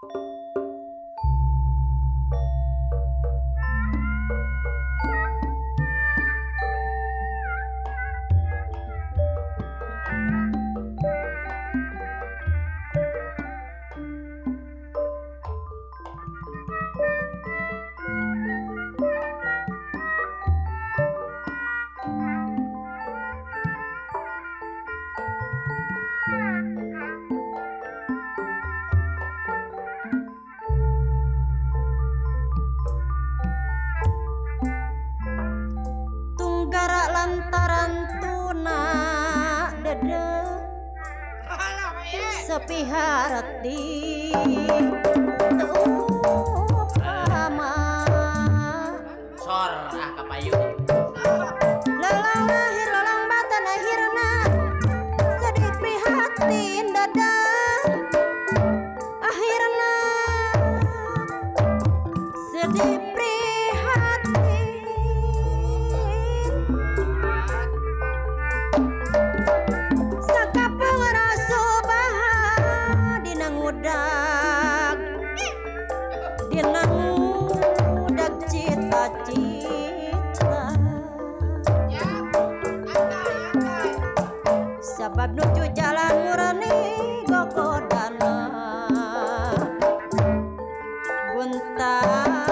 Lantaran tuna dede sepiharti upama sor kapayu lelang lahir lelang batan akhirna sedih prihatin dada akhirna sedih cita-cita sebab nuju jalan murni gokodana gunta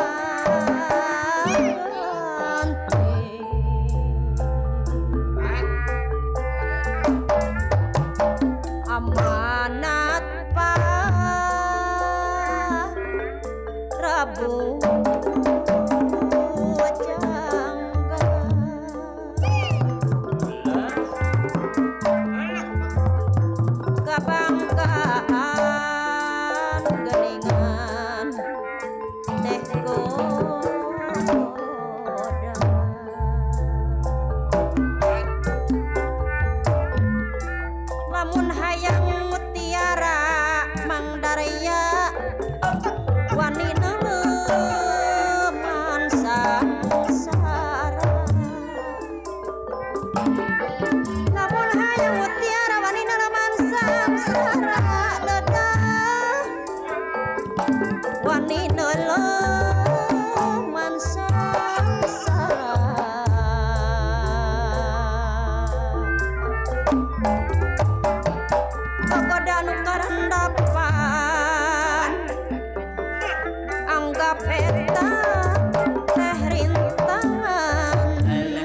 amanat Pak Prabu lamun hayang mutiara mangdaraya wanita leman sangsara lamun hayang mutiara wanita leman sangsara dadah wanita leman sangsara anu karendapan anggap eta teh rintangan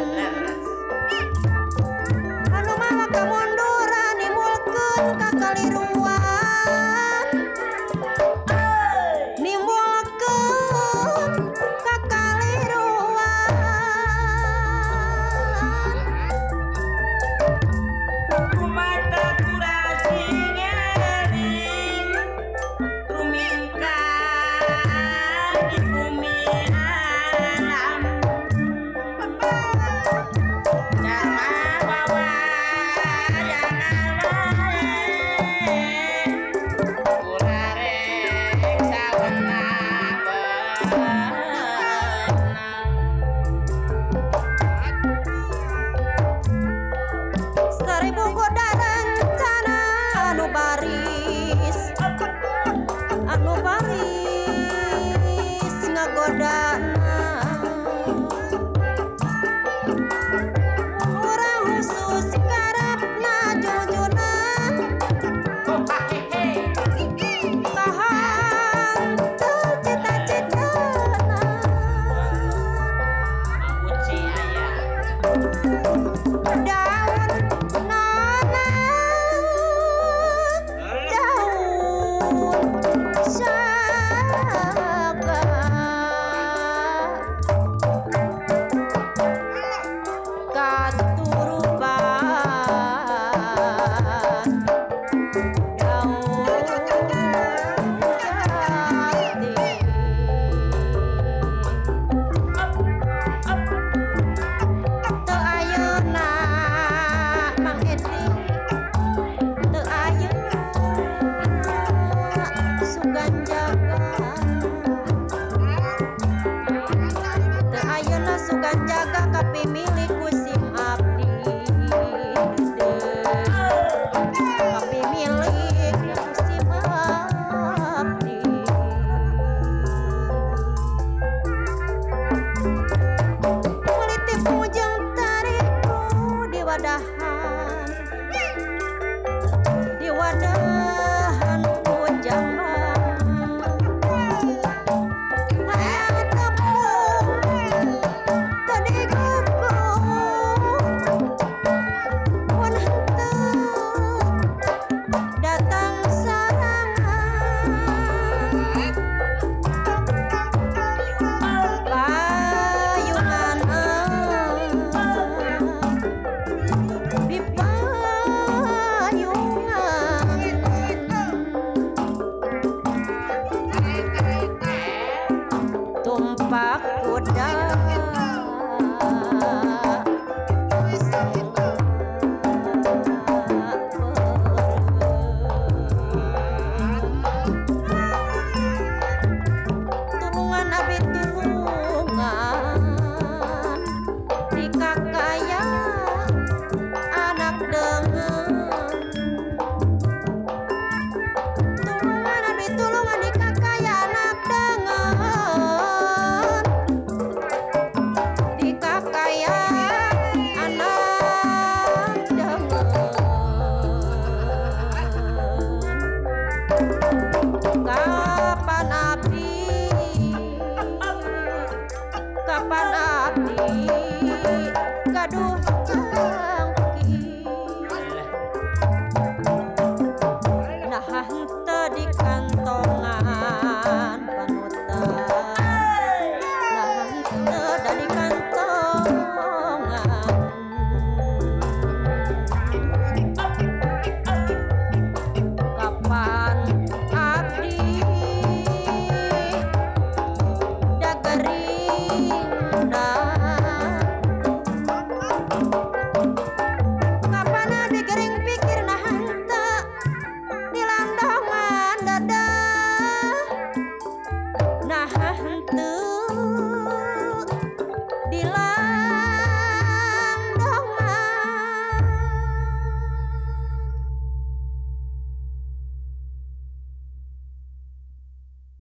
anu mawa kemunduran nimulkeun kakaliruan nimbulkeun kakaliruan kumata kurasinya orang khusus karepna junjunan tahan cita-citana uci aya daun nana daun saga sugan jaga kapi milikku sim abdi kapi milikku sim abdi Padahal